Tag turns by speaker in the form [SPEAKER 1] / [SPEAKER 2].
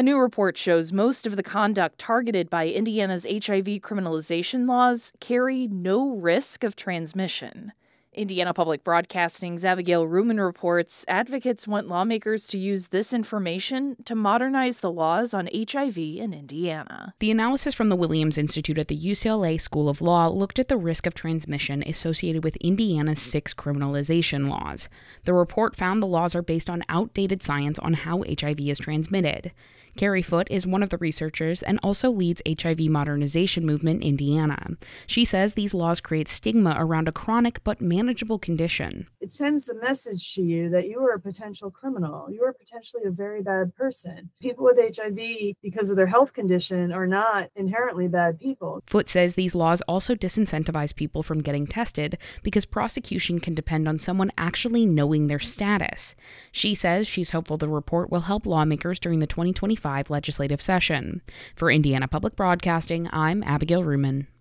[SPEAKER 1] A new report shows most of the conduct targeted by Indiana's HIV criminalization laws carry no risk of transmission. Indiana Public Broadcasting's Abigail Ruman reports advocates want lawmakers to use this information to modernize the laws on HIV in Indiana.
[SPEAKER 2] The analysis from the Williams Institute at the UCLA School of Law looked at the risk of transmission associated with Indiana's 6 criminalization laws. The report found the laws are based on outdated science on how HIV is transmitted. Carrie Foote is one of the researchers and also leads HIV modernization movement Indiana. She says these laws create stigma around a chronic but manageable condition.
[SPEAKER 3] It sends the message to you that you are a potential criminal. You are potentially a very bad person. People with HIV, because of their health condition, are not inherently bad people.
[SPEAKER 2] Foote says these laws also disincentivize people from getting tested because prosecution can depend on someone actually knowing their status. She says she's hopeful the report will help lawmakers during the 2025 legislative session. For Indiana Public Broadcasting, I'm Abigail Ruman.